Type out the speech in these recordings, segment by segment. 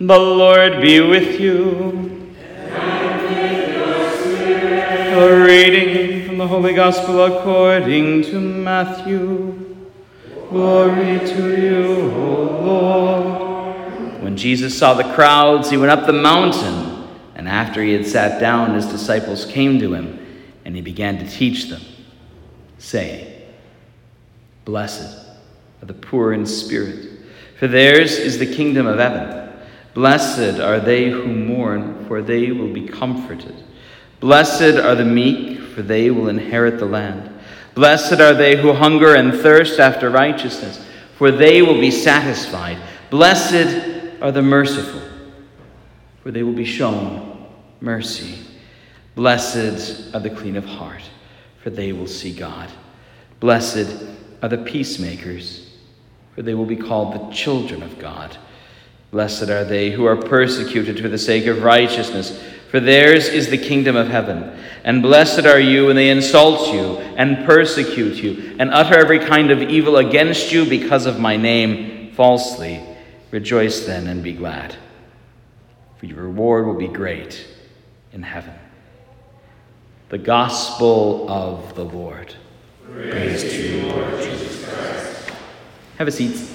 The Lord be with you. And with your spirit. A reading from the Holy Gospel according to Matthew. Glory to you, O Lord. When Jesus saw the crowds, he went up the mountain, and after he had sat down, his disciples came to him, and he began to teach them, saying, Blessed are the poor in spirit, for theirs is the kingdom of heaven. Blessed are they who mourn, for they will be comforted. Blessed are the meek, for they will inherit the land. Blessed are they who hunger and thirst after righteousness, for they will be satisfied. Blessed are the merciful, for they will be shown mercy. Blessed are the clean of heart, for they will see God. Blessed are the peacemakers, for they will be called the children of God. Blessed are they who are persecuted for the sake of righteousness, for theirs is the kingdom of heaven. And blessed are you when they insult you and persecute you and utter every kind of evil against you because of my name falsely. Rejoice then and be glad, for your reward will be great in heaven. The Gospel of the Lord. Praise to you, Lord Jesus Christ. Have a seat.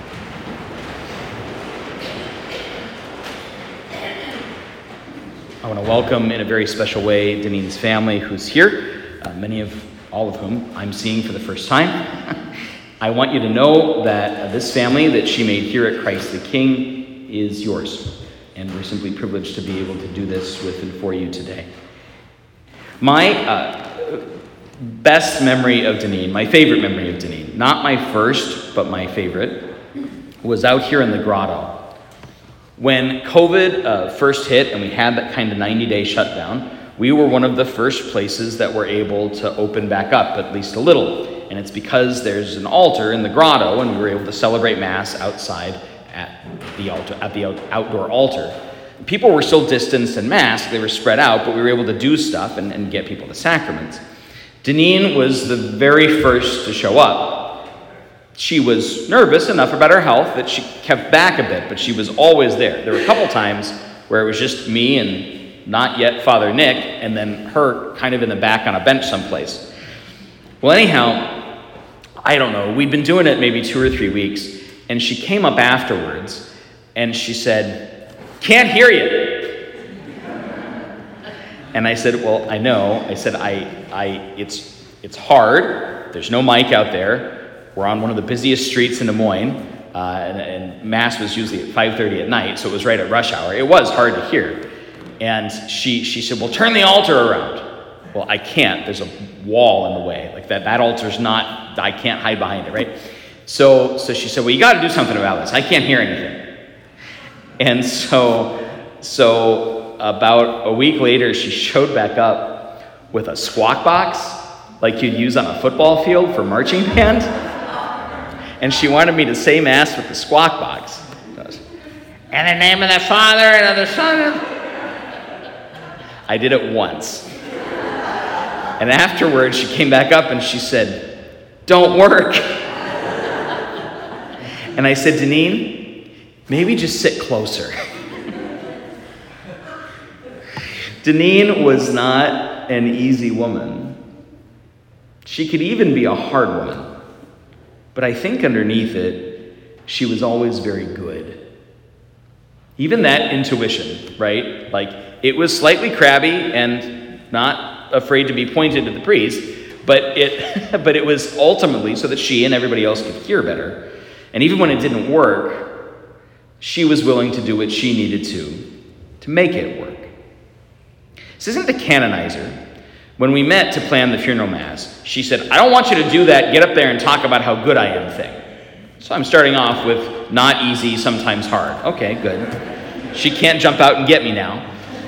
I want to welcome in a very special way Deneen's family who's here, all of whom I'm seeing for the first time. I want you to know that this family that she made here at Christ the King is yours, and we're simply privileged to be able to do this with and for you today. My best memory of Deneen, my favorite memory of Deneen, not my first, but my favorite, was out here in the grotto. When COVID first hit and we had that kind of 90-day shutdown, we were one of the first places that were able to open back up, at least a little. And it's because there's an altar in the grotto, and we were able to celebrate Mass outside at the outdoor altar. People were still distanced and masked, they were spread out, but we were able to do stuff and get people the sacraments. Deneen was the very first to show up. She was nervous enough about her health that she kept back a bit, but she was always there. There were a couple times where it was just me and not yet Father Nick, and then her kind of in the back on a bench someplace. Well, anyhow, I don't know. We'd been doing it maybe 2 or 3 weeks, and she came up afterwards, and she said, "Can't hear you." And I said, "Well, I know." I said, it's hard. There's no mic out there. We're on one of the busiest streets in Des Moines, and Mass was usually at 5:30 at night, so it was right at rush hour. It was hard to hear. And she said, "Well, turn the altar around." Well, I can't. There's a wall in the way. Like that altar's not, I can't hide behind it, right? So she said, "Well, you got to do something about this. I can't hear anything." And so about a week later, she showed back up with a squawk box like you'd use on a football field for marching band. And she wanted me to say Mass with the squawk box. "In the name of the Father and of the Son." I did it once. And afterwards, she came back up and she said, "Don't work." And I said, "Deneen, maybe just sit closer." Deneen was not an easy woman. She could even be a hard woman. But I think underneath it, she was always very good. Even that intuition, right? Like, it was slightly crabby and not afraid to be pointed at the priest, but it was ultimately so that she and everybody else could hear better. And even when it didn't work, she was willing to do what she needed to make it work. This isn't the canonizer. When we met to plan the funeral Mass, she said, "I don't want you to do that, get up there and talk about how good I am thing." So I'm starting off with not easy, sometimes hard. Okay, good. She can't jump out and get me now.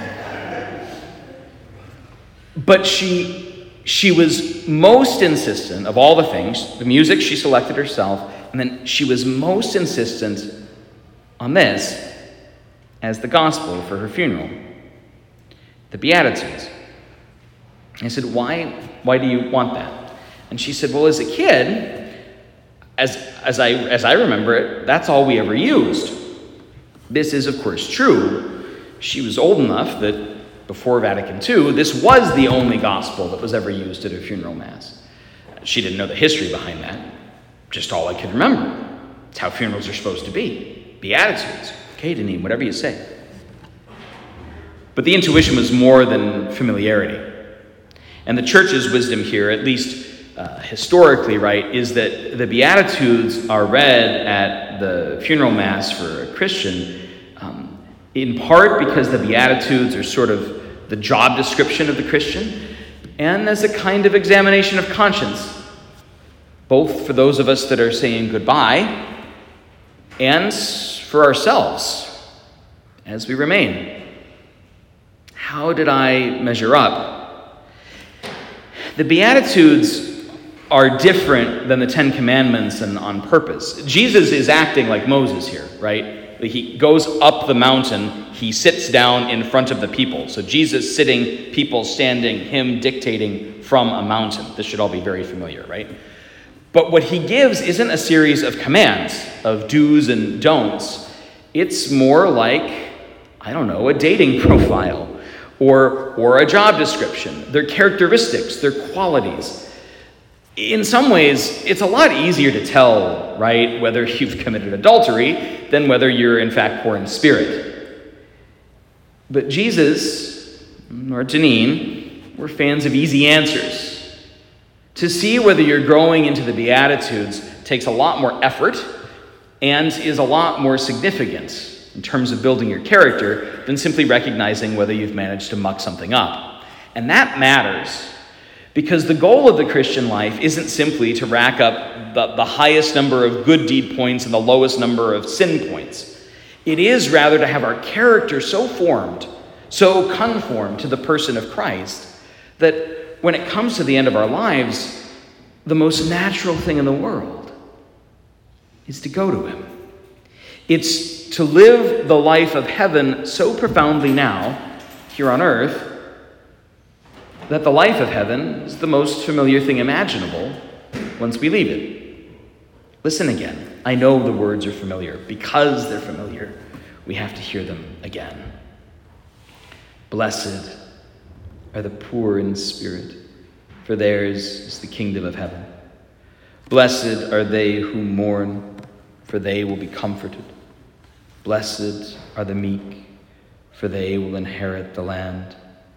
But she was most insistent of all the things, the music she selected herself, and then she was most insistent on this as the gospel for her funeral, the Beatitudes. I said, why do you want that? And she said, well, as a kid, as I remember it, that's all we ever used. This is, of course, true. She was old enough that before Vatican II, this was the only gospel that was ever used at a funeral mass. She didn't know the history behind that. Just all I could remember. It's how funerals are supposed to be. Beatitudes. Okay, Deneen, whatever you say. But the intuition was more than familiarity. And the church's wisdom here, at least historically, right, is that the Beatitudes are read at the funeral mass for a Christian in part because the Beatitudes are sort of the job description of the Christian, and as a kind of examination of conscience, both for those of us that are saying goodbye and for ourselves as we remain. How did I measure up? The Beatitudes are different than the Ten Commandments and on purpose. Jesus is acting like Moses here, right? He goes up the mountain, he sits down in front of the people. So Jesus sitting, people standing, him dictating from a mountain. This should all be very familiar, right? But what he gives isn't a series of commands, of do's and don'ts. It's more like, I don't know, a dating profile or a job description. Their characteristics, their qualities. In some ways, it's a lot easier to tell, right, whether you've committed adultery than whether you're in fact poor in spirit. But Jesus, or Janine, were fans of easy answers. To see whether you're growing into the Beatitudes takes a lot more effort and is a lot more significant in terms of building your character than simply recognizing whether you've managed to muck something up. And that matters. Because the goal of the Christian life isn't simply to rack up the highest number of good deed points and the lowest number of sin points. It is rather to have our character so formed, so conformed to the person of Christ, that when it comes to the end of our lives, the most natural thing in the world is to go to him. It's to live the life of heaven so profoundly now, here on earth, that the life of heaven is the most familiar thing imaginable once we leave it. Listen again. I know the words are familiar. Because they're familiar, we have to hear them again. Blessed are the poor in spirit, for theirs is the kingdom of heaven. Blessed are they who mourn, for they will be comforted. Blessed are the meek, for they will inherit the land.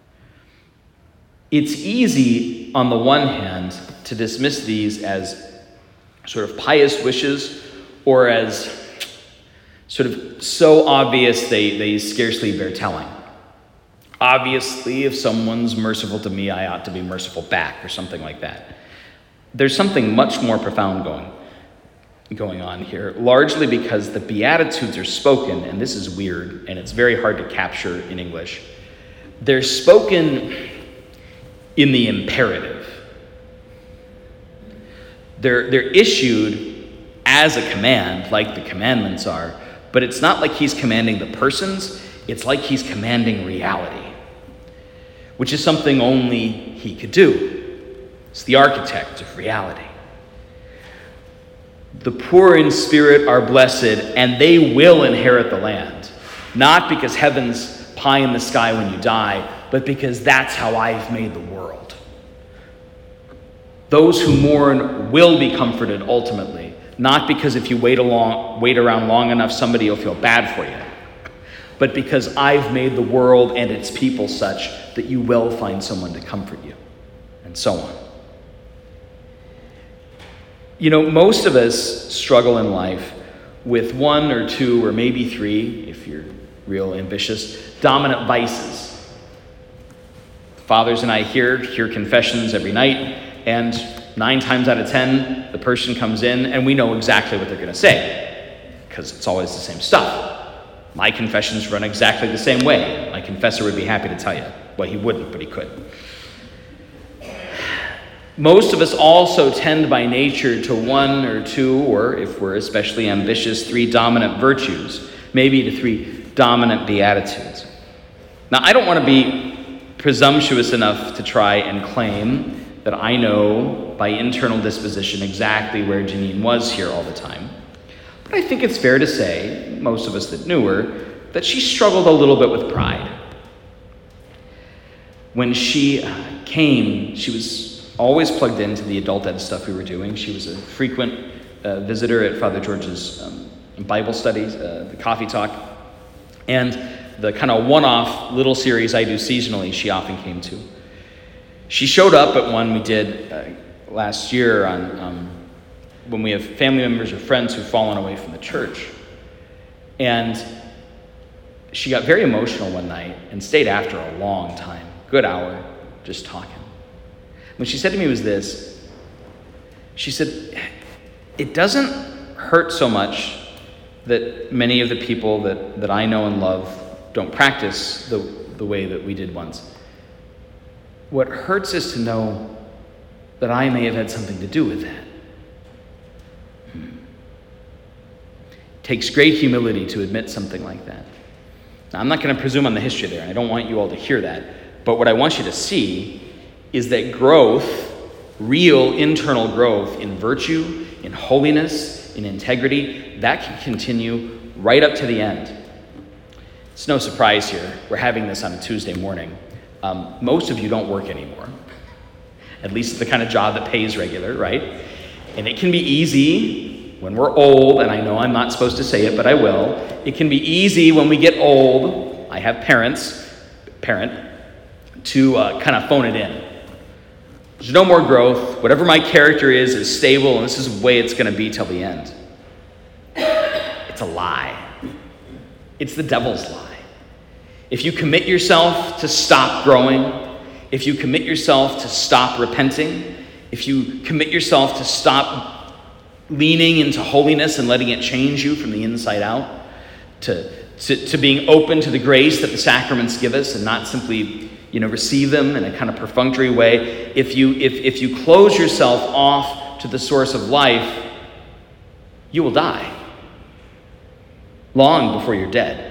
It's easy, on the one hand, to dismiss these as sort of pious wishes or as sort of so obvious they scarcely bear telling. Obviously, if someone's merciful to me, I ought to be merciful back or something like that. There's something much more profound going on here, largely because the Beatitudes are spoken, and this is weird, and it's very hard to capture in English. They're spoken in the imperative. They're issued as a command, like the commandments are, but it's not like he's commanding the persons, it's like he's commanding reality, which is something only he could do. It's the architect of reality. The poor in spirit are blessed, and they will inherit the land, not because heaven's pie in the sky when you die, but because that's how I've made the world. Those who mourn will be comforted ultimately, not because if you wait around long enough, somebody will feel bad for you, but because I've made the world and its people such that you will find someone to comfort you, and so on. You know, most of us struggle in life with one or two or maybe three, if you're real ambitious, dominant vices. Fathers and I hear confessions every night, and 9 times out of 10, the person comes in and we know exactly what they're going to say, because it's always the same stuff. My confessions run exactly the same way. My confessor would be happy to tell you. Well, he wouldn't, but he could. Most of us also tend by nature to 1 or 2, or if we're especially ambitious, 3 dominant virtues, maybe to 3 dominant beatitudes. Now, I don't want to be presumptuous enough to try and claim that I know by internal disposition exactly where Janine was here all the time. But But I think it's fair to say, most of us that knew her, that she struggled a little bit with pride. When she came, she was always plugged into the adult ed stuff we were doing. She was a frequent visitor at Father George's Bible studies, the coffee talk, and the kind of one-off little series I do seasonally she often came to. She showed up at one we did last year on when we have family members or friends who've fallen away from the church. And she got very emotional one night and stayed after a long time, good hour, just talking. What she said to me was this. She said, it doesn't hurt so much that many of the people that I know and love don't practice the way that we did once. What hurts is to know that I may have had something to do with that. It takes great humility to admit something like that. Now, I'm not going to presume on the history there, and I don't want you all to hear that, but what I want you to see is that growth, real internal growth in virtue, in holiness, in integrity, that can continue right up to the end. It's no surprise here. We're having this on a Tuesday morning. Most of you don't work anymore. At least the kind of job that pays regular, right? And it can be easy when we're old, and I know I'm not supposed to say it, but I will. It can be easy when we get old, I have parent, to kind of phone it in. There's no more growth. Whatever my character is stable, and this is the way it's going to be till the end. It's a lie. It's the devil's lie. If you commit yourself to stop growing, if you commit yourself to stop repenting, if you commit yourself to stop leaning into holiness and letting it change you from the inside out, to being open to the grace that the sacraments give us and not simply, receive them in a kind of perfunctory way, if you close yourself off to the source of life, you will die long before you're dead.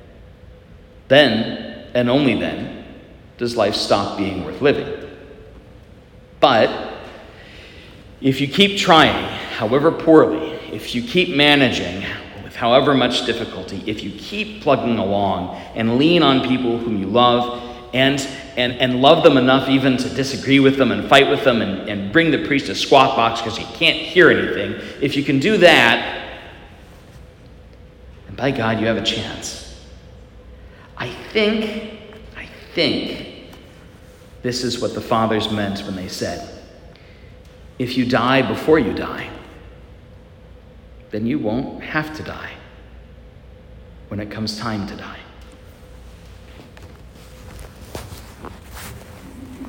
Then, and only then, does life stop being worth living. But if you keep trying, however poorly, if you keep managing with however much difficulty, if you keep plugging along and lean on people whom you love and love them enough even to disagree with them and fight with them and bring the priest a squawk box because you can't hear anything, if you can do that, and by God, you have a chance. I think this is what the fathers meant when they said, if you die before you die, then you won't have to die when it comes time to die.